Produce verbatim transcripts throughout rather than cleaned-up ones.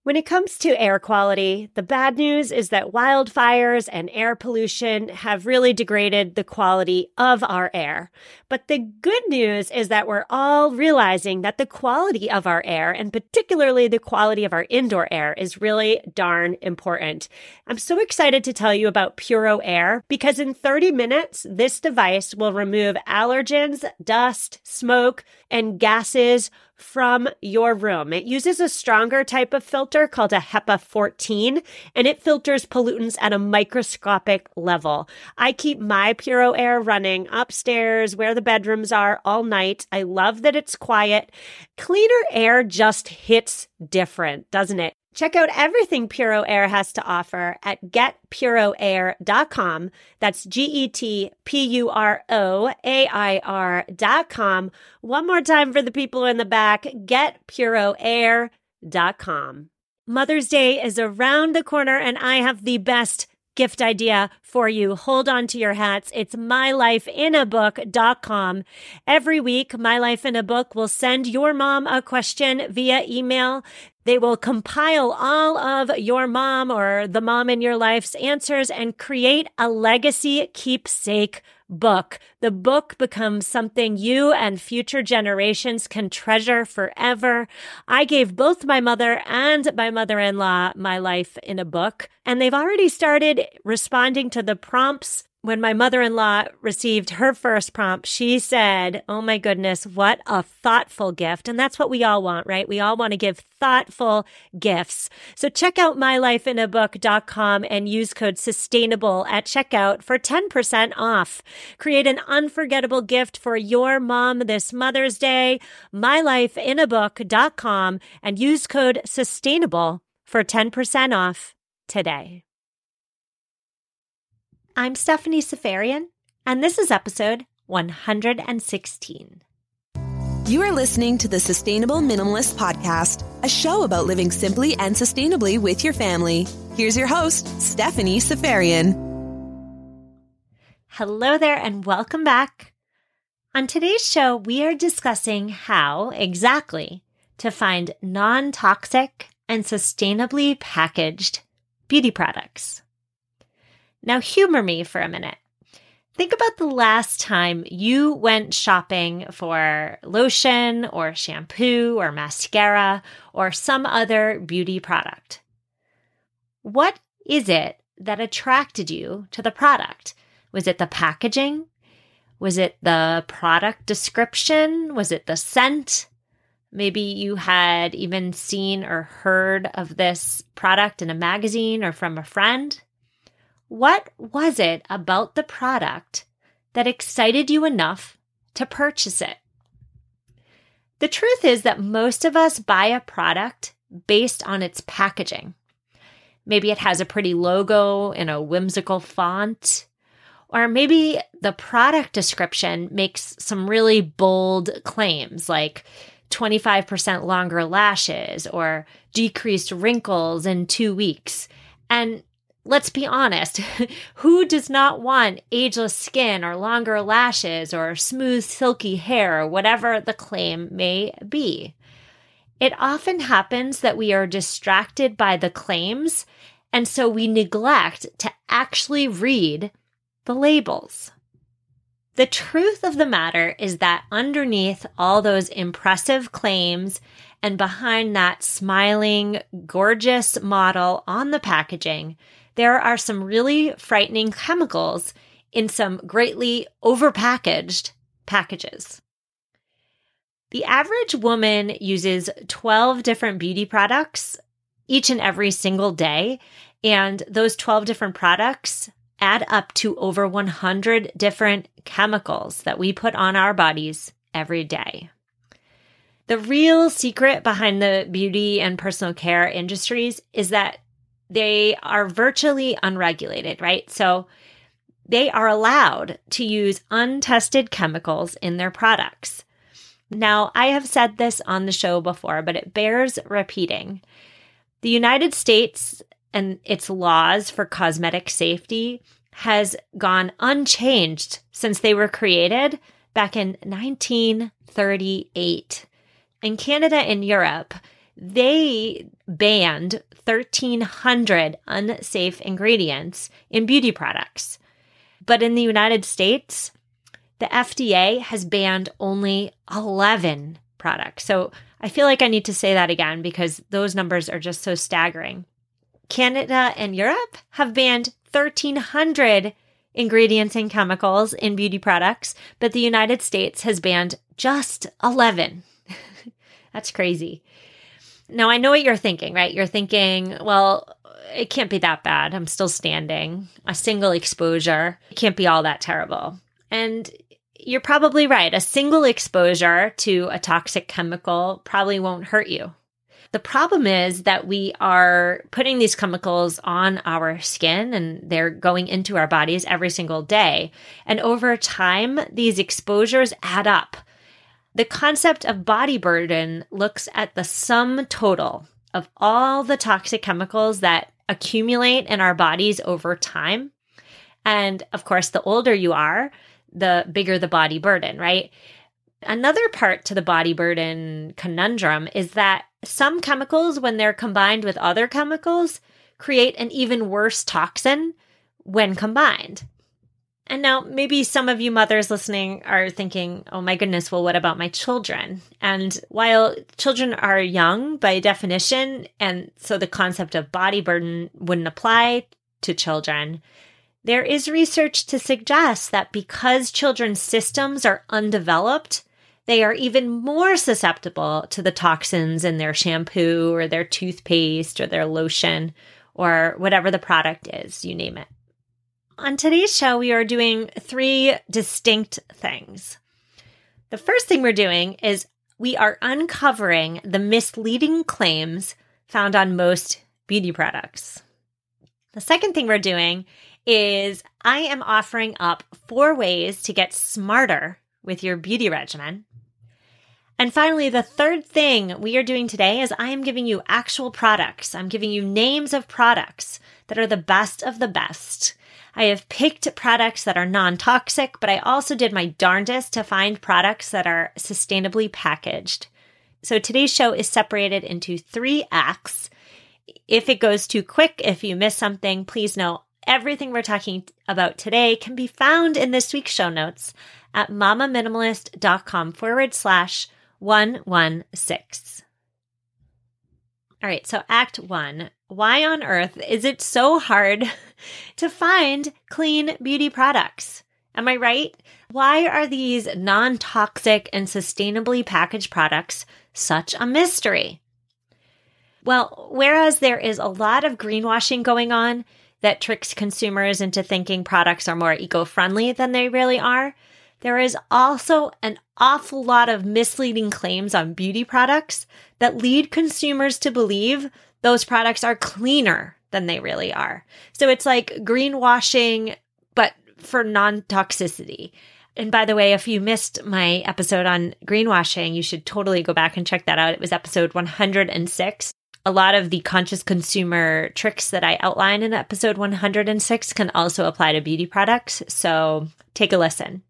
When it comes to air quality, the bad news is that wildfires and air pollution have really degraded the quality of our air. But the good news is that we're all realizing that the quality of our air, and particularly the quality of our indoor air, is really darn important. I'm so excited to tell you about Puro Air because in thirty minutes, this device will remove allergens, dust, smoke, and gases from your room. It uses a stronger type of filter called a HEPA fourteen, and it filters pollutants at a microscopic level. I keep my Puro Air running upstairs where the bedrooms are all night. I love that it's quiet. Cleaner air just hits different, doesn't it? Check out everything Puro Air has to offer at get puro air dot com. That's G E T P U R O A I R dot com. One more time for the people in the back, get puro air dot com. Mother's Day is around the corner, and I have the best gift idea for you. Hold on to your hats. It's my life in a book dot com. Every week, My Life in a Book will send your mom a question via email. They will compile all of your mom or the mom in your life's answers and create a legacy keepsake book. The book becomes something you and future generations can treasure forever. I gave both my mother and my mother-in-law my life in a book, and they've already started responding to the prompts. When my mother-in-law received her first prompt, she said, "Oh my goodness, what a thoughtful gift." And that's what we all want, right? We all want to give thoughtful gifts. So check out my life in a book dot com and use code SUSTAINABLE at checkout for ten percent off. Create an unforgettable gift for your mom this Mother's Day. my life in a book dot com and use code SUSTAINABLE for ten percent off today. I'm Stephanie Seferian, and this is episode one hundred sixteen. You are listening to the Sustainable Minimalist Podcast, a show about living simply and sustainably with your family. Here's your host, Stephanie Seferian. Hello there, and welcome back. On today's show, we are discussing how exactly to find non-toxic and sustainably packaged beauty products. Now, humor me for a minute. Think about the last time you went shopping for lotion or shampoo or mascara or some other beauty product. What is it that attracted you to the product? Was it the packaging? Was it the product description? Was it the scent? Maybe you had even seen or heard of this product in a magazine or from a friend. What was it about the product that excited you enough to purchase it? The truth is that most of us buy a product based on its packaging. Maybe it has a pretty logo in a whimsical font, or maybe the product description makes some really bold claims like twenty-five percent longer lashes or decreased wrinkles in two weeks. And let's be honest, who does not want ageless skin or longer lashes or smooth, silky hair, or whatever the claim may be? It often happens that we are distracted by the claims, and so we neglect to actually read the labels. The truth of the matter is that underneath all those impressive claims and behind that smiling, gorgeous model on the packaging, there are some really frightening chemicals in some greatly overpackaged packages. The average woman uses twelve different beauty products each and every single day, and those twelve different products add up to over one hundred different chemicals that we put on our bodies every day. The real secret behind the beauty and personal care industries is that they are virtually unregulated, right? So they are allowed to use untested chemicals in their products. Now, I have said this on the show before, but it bears repeating. The United States and its laws for cosmetic safety has gone unchanged since they were created back in nineteen thirty-eight. In Canada and Europe, they banned thirteen hundred unsafe ingredients in beauty products. But in the United States, the F D A has banned only eleven products. So I feel like I need to say that again because those numbers are just so staggering. Canada and Europe have banned thirteen hundred ingredients and chemicals in beauty products, but the United States has banned just eleven. That's crazy. Now, I know what you're thinking, right? You're thinking, well, it can't be that bad. I'm still standing. A single exposure. It can't be all that terrible. And you're probably right. A single exposure to a toxic chemical probably won't hurt you. The problem is that we are putting these chemicals on our skin and they're going into our bodies every single day. And over time, these exposures add up. The concept of body burden looks at the sum total of all the toxic chemicals that accumulate in our bodies over time. And of course, the older you are, the bigger the body burden, right? Another part to the body burden conundrum is that some chemicals, when they're combined with other chemicals, create an even worse toxin when combined. And now maybe some of you mothers listening are thinking, oh my goodness, well, what about my children? And while children are young by definition, and so the concept of body burden wouldn't apply to children, there is research to suggest that because children's systems are undeveloped, they are even more susceptible to the toxins in their shampoo or their toothpaste or their lotion or whatever the product is, you name it. On today's show, we are doing three distinct things. The first thing we're doing is we are uncovering the misleading claims found on most beauty products. The second thing we're doing is I am offering up four ways to get smarter with your beauty regimen. And finally, the third thing we are doing today is I am giving you actual products. I'm giving you names of products that are the best of the best. I have picked products that are non-toxic, but I also did my darndest to find products that are sustainably packaged. So today's show is separated into three acts. If it goes too quick, if you miss something, please know everything we're talking about today can be found in this week's show notes at mamaminimalist.com forward slash 116. All right, so Act One. Why on earth is it so hard to find clean beauty products? Am I right? Why are these non-toxic and sustainably packaged products such a mystery? Well, whereas there is a lot of greenwashing going on that tricks consumers into thinking products are more eco-friendly than they really are, there is also an awful lot of misleading claims on beauty products that lead consumers to believe those products are cleaner than they really are. So it's like greenwashing, but for non-toxicity. And by the way, if you missed my episode on greenwashing, you should totally go back and check that out. It was episode one hundred six. A lot of the conscious consumer tricks that I outline in episode one hundred six can also apply to beauty products. So take a listen.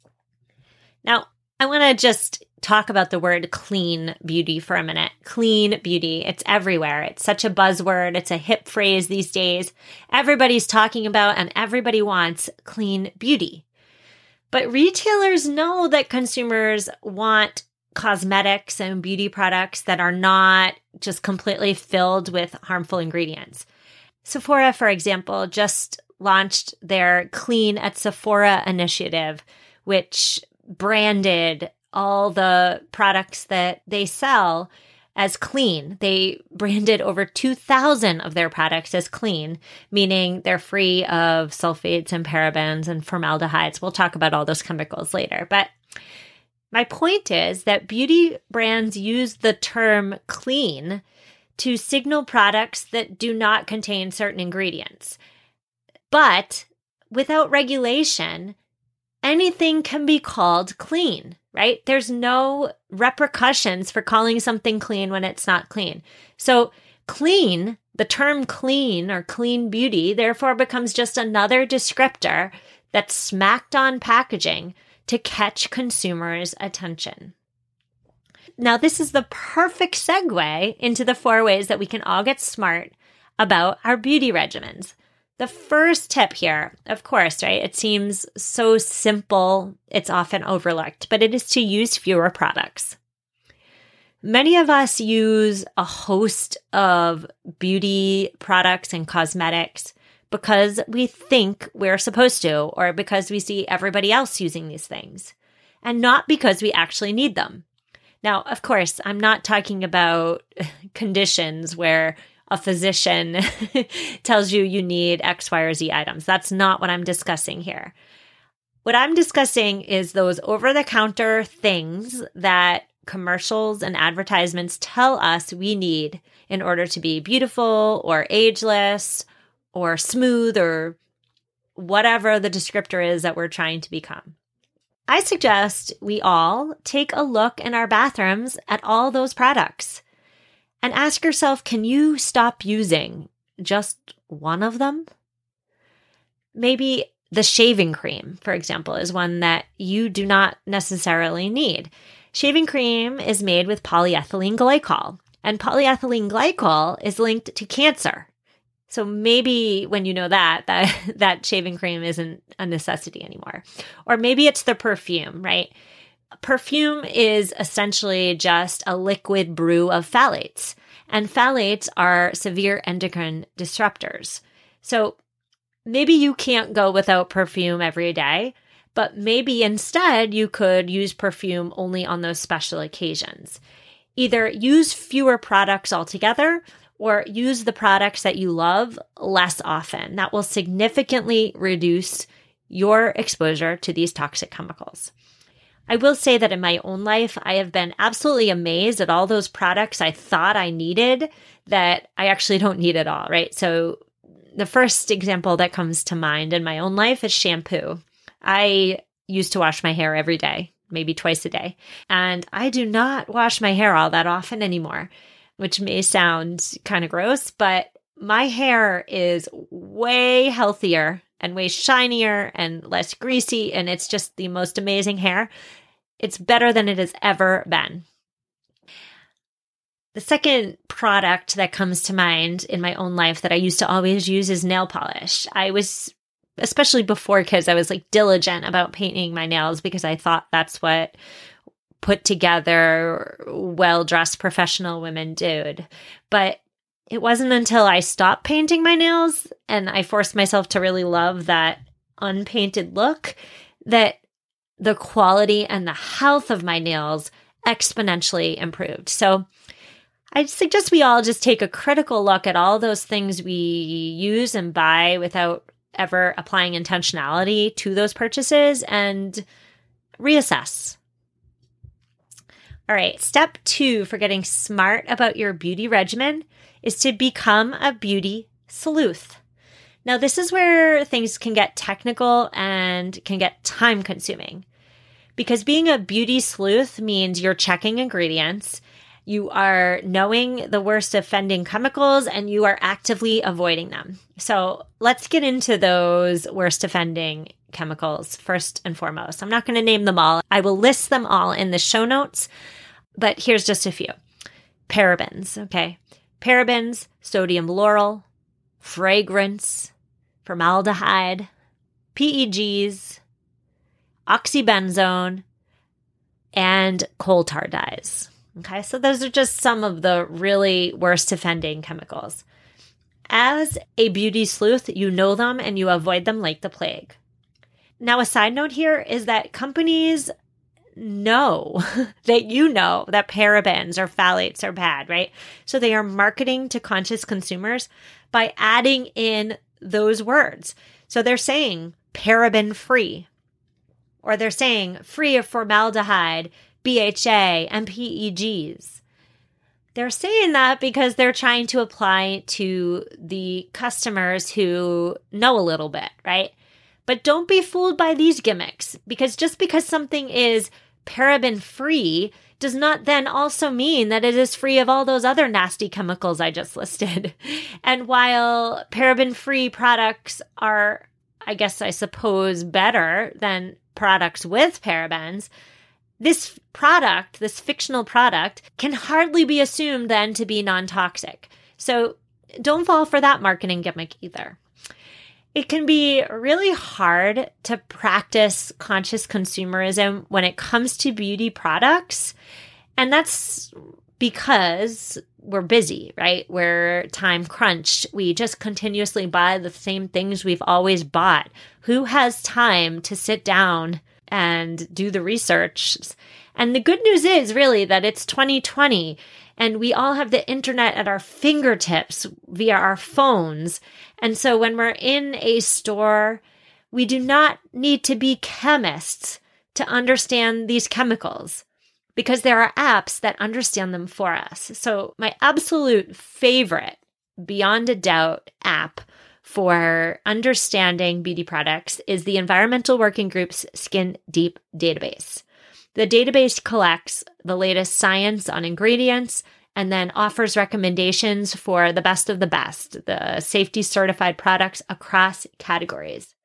Now, I want to just talk about the word clean beauty for a minute. Clean beauty. It's everywhere. It's such a buzzword. It's a hip phrase these days. Everybody's talking about and everybody wants clean beauty. But retailers know that consumers want cosmetics and beauty products that are not just completely filled with harmful ingredients. Sephora, for example, just launched their Clean at Sephora initiative, which branded all the products that they sell as clean. They branded over two thousand of their products as clean, meaning they're free of sulfates and parabens and formaldehydes. We'll talk about all those chemicals later. But my point is that beauty brands use the term clean to signal products that do not contain certain ingredients. But without regulation, anything can be called clean, right? There's no repercussions for calling something clean when it's not clean. So clean, the term clean or clean beauty, therefore becomes just another descriptor that's smacked on packaging to catch consumers' attention. Now, this is the perfect segue into the four ways that we can all get smart about our beauty regimens. The first tip here, of course, right? It seems so simple, it's often overlooked, but it is to use fewer products. Many of us use a host of beauty products and cosmetics because we think we're supposed to, or because we see everybody else using these things, and not because we actually need them. Now, of course, I'm not talking about conditions where a physician tells you you need X, Y, or Z items. That's not what I'm discussing here. What I'm discussing is those over-the-counter things that commercials and advertisements tell us we need in order to be beautiful or ageless or smooth or whatever the descriptor is that we're trying to become. I suggest we all take a look in our bathrooms at all those products and ask yourself, can you stop using just one of them? Maybe the shaving cream, for example, is one that you do not necessarily need. Shaving cream is made with polyethylene glycol, and polyethylene glycol is linked to cancer. So maybe when you know that, that, that shaving cream isn't a necessity anymore. Or maybe it's the perfume, right? Perfume is essentially just a liquid brew of phthalates, and phthalates are severe endocrine disruptors. So maybe you can't go without perfume every day, but maybe instead you could use perfume only on those special occasions. Either use fewer products altogether or use the products that you love less often. That will significantly reduce your exposure to these toxic chemicals. I will say that in my own life, I have been absolutely amazed at all those products I thought I needed that I actually don't need at all, right? So the first example that comes to mind in my own life is shampoo. I used to wash my hair every day, maybe twice a day, and I do not wash my hair all that often anymore, which may sound kind of gross, but my hair is way healthier and way shinier and less greasy, and it's just the most amazing hair. It's better than it has ever been. The second product that comes to mind in my own life that I used to always use is nail polish. I was, especially before kids, I was like diligent about painting my nails because I thought that's what put together, well-dressed professional women did. But it wasn't until I stopped painting my nails and I forced myself to really love that unpainted look that the quality and the health of my nails exponentially improved. So I suggest we all just take a critical look at all those things we use and buy without ever applying intentionality to those purchases and reassess. All right, step two for getting smart about your beauty regimen is to become a beauty sleuth. Now, this is where things can get technical and can get time consuming because being a beauty sleuth means you're checking ingredients, you are knowing the worst offending chemicals, and you are actively avoiding them. So let's get into those worst offending chemicals first and foremost. I'm not going to name them all. I will list them all in the show notes, but here's just a few. Parabens, okay? Parabens, sodium lauryl, fragrance, formaldehyde, P E Gs, oxybenzone, and coal tar dyes. Okay, so those are just some of the really worst offending chemicals. As a beauty sleuth, you know them and you avoid them like the plague. Now, a side note here is that companies know that you know that parabens or phthalates are bad, right? So they are marketing to conscious consumers by adding in those words. So they're saying paraben free, or they're saying free of formaldehyde, B H A, and P E Gs. They're saying that because they're trying to apply to the customers who know a little bit, right? But don't be fooled by these gimmicks, because just because something is paraben-free does not then also mean that it is free of all those other nasty chemicals I just listed. And while paraben-free products are, I guess I suppose, better than products with parabens, this product, this fictional product, can hardly be assumed then to be non-toxic. So don't fall for that marketing gimmick either. It can be really hard to practice conscious consumerism when it comes to beauty products. And that's because we're busy, right? We're time crunched. We just continuously buy the same things we've always bought. Who has time to sit down and do the research? And the good news is really that it's twenty twenty and we all have the internet at our fingertips via our phones. And so when we're in a store, we do not need to be chemists to understand these chemicals, because there are apps that understand them for us. So my absolute favorite, beyond a doubt, app for understanding beauty products is the Environmental Working Group's Skin Deep database. The database collects the latest science on ingredients and then offers recommendations for the best of the best, the safety certified products across categories.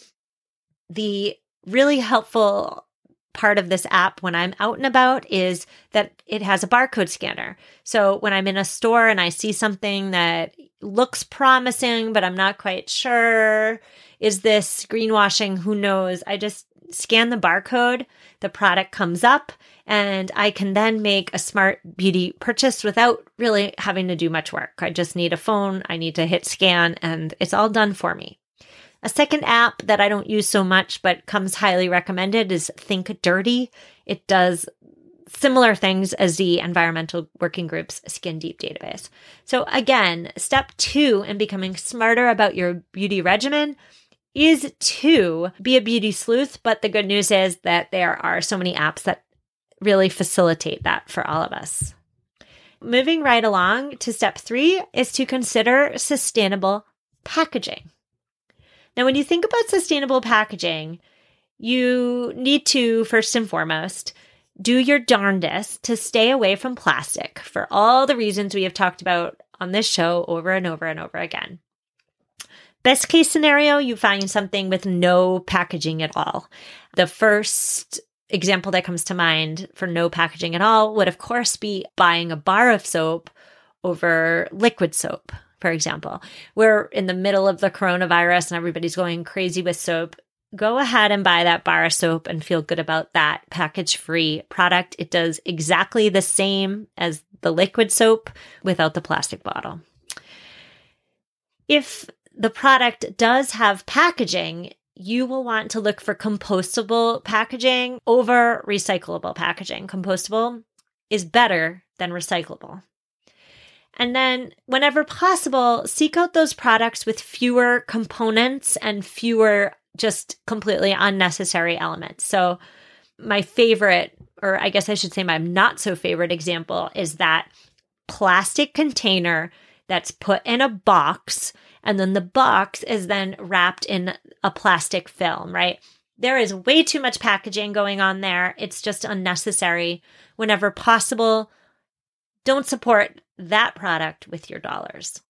The really helpful part of this app when I'm out and about is that it has a barcode scanner. So when I'm in a store and I see something that looks promising, but I'm not quite sure, is this greenwashing? Who knows? I just scan the barcode, the product comes up, and I can then make a smart beauty purchase without really having to do much work. I just need a phone, I need to hit scan, and it's all done for me. A second app that I don't use so much but comes highly recommended is Think Dirty. It does similar things as the Environmental Working Group's Skin Deep database. So again, step two in becoming smarter about your beauty regimen is to be a beauty sleuth, but the good news is that there are so many apps that really facilitate that for all of us. Moving right along to step three is to consider sustainable packaging. Now, when you think about sustainable packaging, you need to, first and foremost, do your darndest to stay away from plastic for all the reasons we have talked about on this show over and over and over again. Best case scenario, you find something with no packaging at all. The first example that comes to mind for no packaging at all would, of course, be buying a bar of soap over liquid soap, for example. We're in the middle of the coronavirus and everybody's going crazy with soap. Go ahead and buy that bar of soap and feel good about that package-free product. It does exactly the same as the liquid soap without the plastic bottle. If the product does have packaging, you will want to look for compostable packaging over recyclable packaging. Compostable is better than recyclable. And then whenever possible, seek out those products with fewer components and fewer just completely unnecessary elements. So my favorite, or I guess I should say my not so favorite example, is that plastic container that's put in a box, and then the box is then wrapped in a plastic film, right? There is way too much packaging going on there. It's just unnecessary. Whenever possible, don't support that product with your dollars.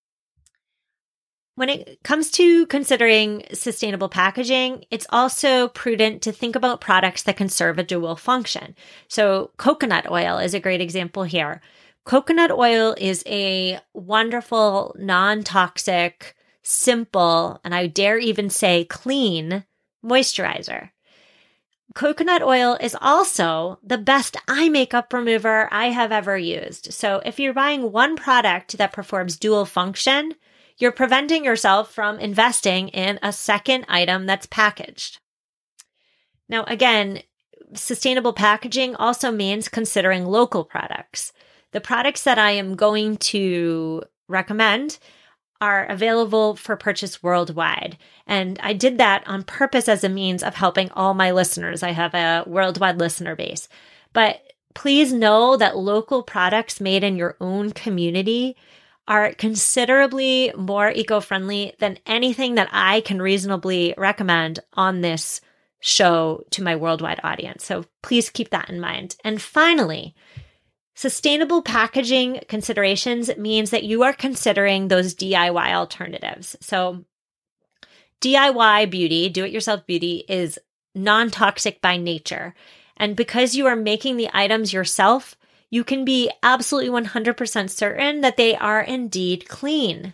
When it comes to considering sustainable packaging, it's also prudent to think about products that can serve a dual function. So coconut oil is a great example here. Coconut oil is a wonderful, non-toxic, simple, and I dare even say clean moisturizer. Coconut oil is also the best eye makeup remover I have ever used. So if you're buying one product that performs dual function, you're preventing yourself from investing in a second item that's packaged. Now, again, sustainable packaging also means considering local products. The products that I am going to recommend are available for purchase worldwide. And I did that on purpose as a means of helping all my listeners. I have a worldwide listener base. But please know that local products made in your own community are considerably more eco-friendly than anything that I can reasonably recommend on this show to my worldwide audience. So please keep that in mind. And finally, sustainable packaging considerations means that you are considering those D I Y alternatives. So D I Y beauty, do-it-yourself beauty, is non-toxic by nature. And because you are making the items yourself, you can be absolutely one hundred percent certain that they are indeed clean.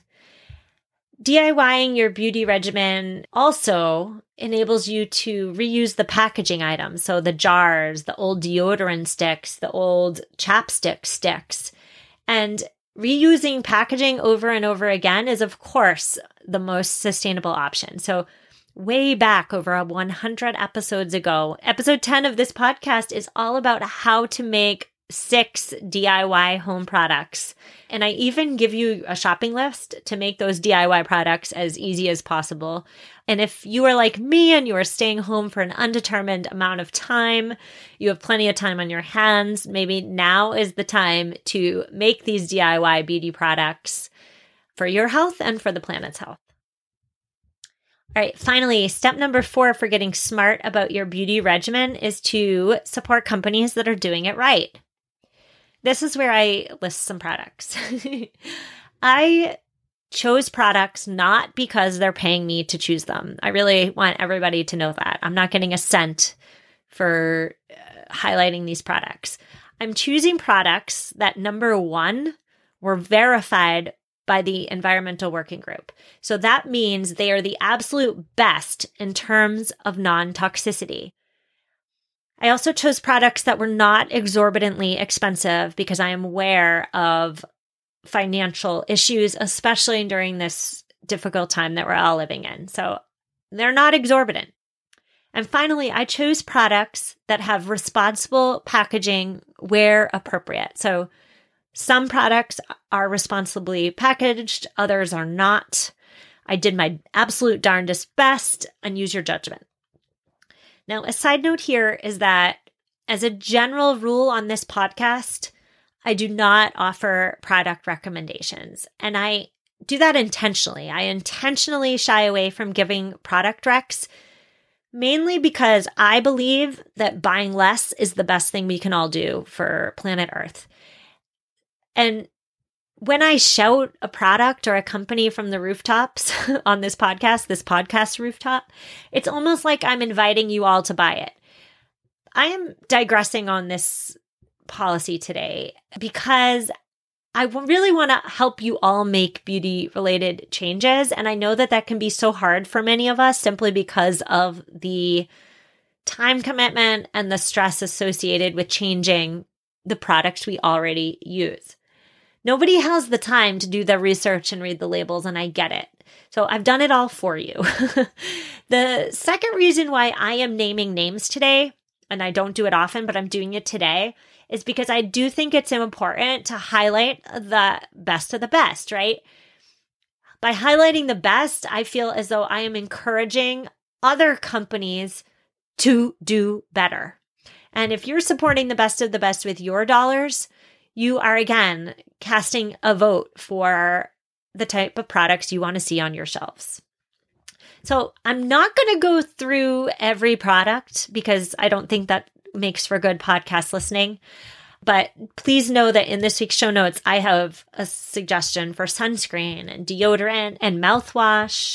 DIYing your beauty regimen also enables you to reuse the packaging items. So the jars, the old deodorant sticks, the old chapstick sticks. And reusing packaging over and over again is, of course, the most sustainable option. So way back over one hundred episodes ago, episode ten of this podcast is all about how to make six D I Y home products. And I even give you a shopping list to make those D I Y products as easy as possible. And if you are like me and you are staying home for an undetermined amount of time, you have plenty of time on your hands, maybe now is the time to make these D I Y beauty products for your health and for the planet's health. All right, finally, step number four for getting smart about your beauty regimen is to support companies that are doing it right. This is where I list some products. I chose products not because they're paying me to choose them. I really want everybody to know that. I'm not getting a cent for uh, highlighting these products. I'm choosing products that, number one, were verified by the Environmental Working Group. So that means they are the absolute best in terms of non-toxicity. I also chose products that were not exorbitantly expensive because I am aware of financial issues, especially during this difficult time that we're all living in. So they're not exorbitant. And finally, I chose products that have responsible packaging where appropriate. So some products are responsibly packaged, others are not. I did my absolute darndest best, and use your judgment. Now, a side note here is that as a general rule on this podcast, I do not offer product recommendations. And I do that intentionally. I intentionally shy away from giving product recs, mainly because I believe that buying less is the best thing we can all do for planet Earth. And when I shout a product or a company from the rooftops on this podcast, this podcast rooftop, it's almost like I'm inviting you all to buy it. I am digressing on this policy today because I really want to help you all make beauty-related changes. And I know that that can be so hard for many of us simply because of the time commitment and the stress associated with changing the products we already use. Nobody has the time to do the research and read the labels, and I get it. So I've done it all for you. The second reason why I am naming names today, and I don't do it often, but I'm doing it today, is because I do think it's important to highlight the best of the best, right? By highlighting the best, I feel as though I am encouraging other companies to do better. And if you're supporting the best of the best with your dollars, you are, again, casting a vote for the type of products you want to see on your shelves. So I'm not going to go through every product because I don't think that makes for good podcast listening. But please know that in this week's show notes, I have a suggestion for sunscreen and deodorant and mouthwash.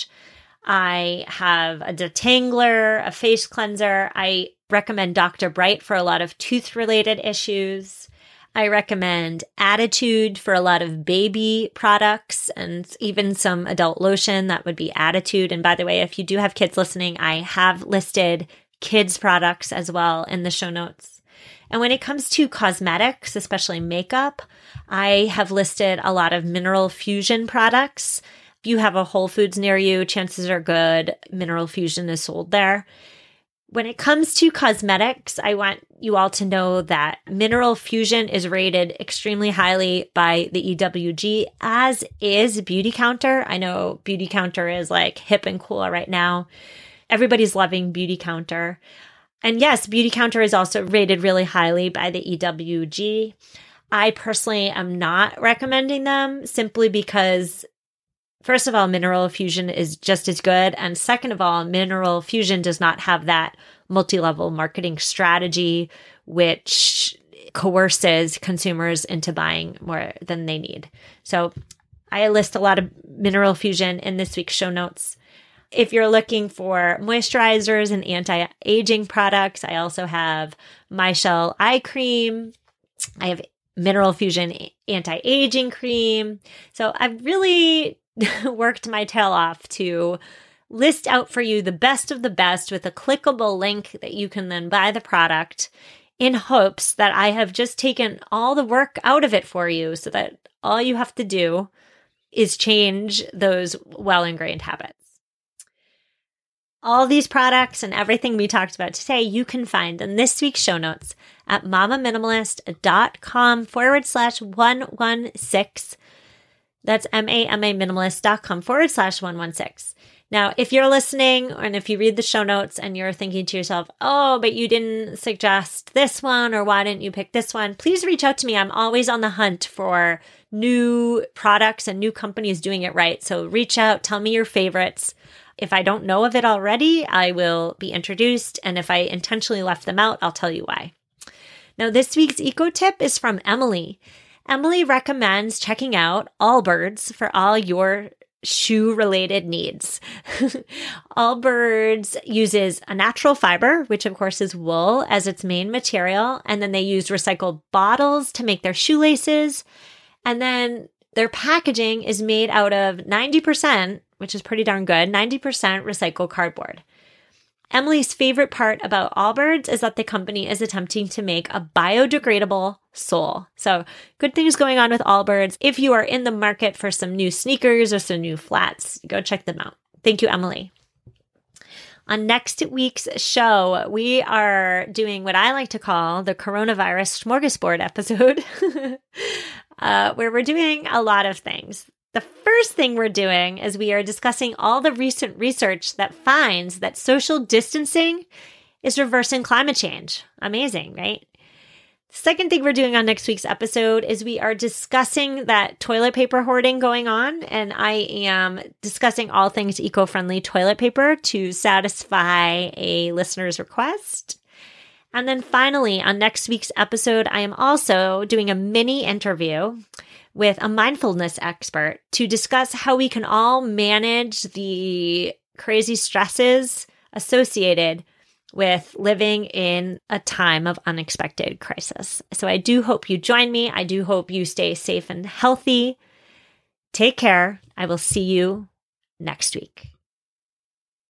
I have a detangler, a face cleanser. I recommend Doctor Bright for a lot of tooth-related issues. I recommend Attitude for a lot of baby products and even some adult lotion. That would be Attitude. And by the way, if you do have kids listening, I have listed kids products as well in the show notes. And when it comes to cosmetics, especially makeup, I have listed a lot of Mineral Fusion products. If you have a Whole Foods near you, chances are good Mineral Fusion is sold there. When it comes to cosmetics, I want you all to know that Mineral Fusion is rated extremely highly by the E W G, as is Beauty Counter. I know Beauty Counter is like hip and cool right now. Everybody's loving Beauty Counter. And yes, Beauty Counter is also rated really highly by the E W G. I personally am not recommending them simply because, first of all, Mineral Fusion is just as good. And second of all, Mineral Fusion does not have that multi-level marketing strategy, which coerces consumers into buying more than they need. So I list a lot of Mineral Fusion in this week's show notes. If you're looking for moisturizers and anti-aging products, I also have MyShell Eye Cream. I have Mineral Fusion Anti-Aging Cream. So I've really worked my tail off to list out for you the best of the best with a clickable link that you can then buy the product, in hopes that I have just taken all the work out of it for you so that all you have to do is change those well-ingrained habits. All these products and everything we talked about today, you can find in this week's show notes at mamaminimalist.com forward slash 116. That's M-A-M-A minimalist.com forward slash 116. Now, if you're listening and if you read the show notes and you're thinking to yourself, oh, but you didn't suggest this one, or why didn't you pick this one? Please reach out to me. I'm always on the hunt for new products and new companies doing it right. So reach out, tell me your favorites. If I don't know of it already, I will be introduced. And if I intentionally left them out, I'll tell you why. Now, this week's eco tip is from Emily. Emily recommends checking out Allbirds for all your shoe-related needs. Allbirds uses a natural fiber, which of course is wool, as its main material. And then they use recycled bottles to make their shoelaces. And then their packaging is made out of ninety percent, which is pretty darn good, ninety percent recycled cardboard. Emily's favorite part about Allbirds is that the company is attempting to make a biodegradable sole. So good things going on with Allbirds. If you are in the market for some new sneakers or some new flats, go check them out. Thank you, Emily. On next week's show, we are doing what I like to call the coronavirus smorgasbord episode, uh, where we're doing a lot of things. The first thing we're doing is we are discussing all the recent research that finds that social distancing is reversing climate change. Amazing, right? The second thing we're doing on next week's episode is we are discussing that toilet paper hoarding going on, and I am discussing all things eco-friendly toilet paper to satisfy a listener's request. And then finally, on next week's episode, I am also doing a mini interview with a mindfulness expert to discuss how we can all manage the crazy stresses associated with living in a time of unexpected crisis. So I do hope you join me. I do hope you stay safe and healthy. Take care. I will see you next week.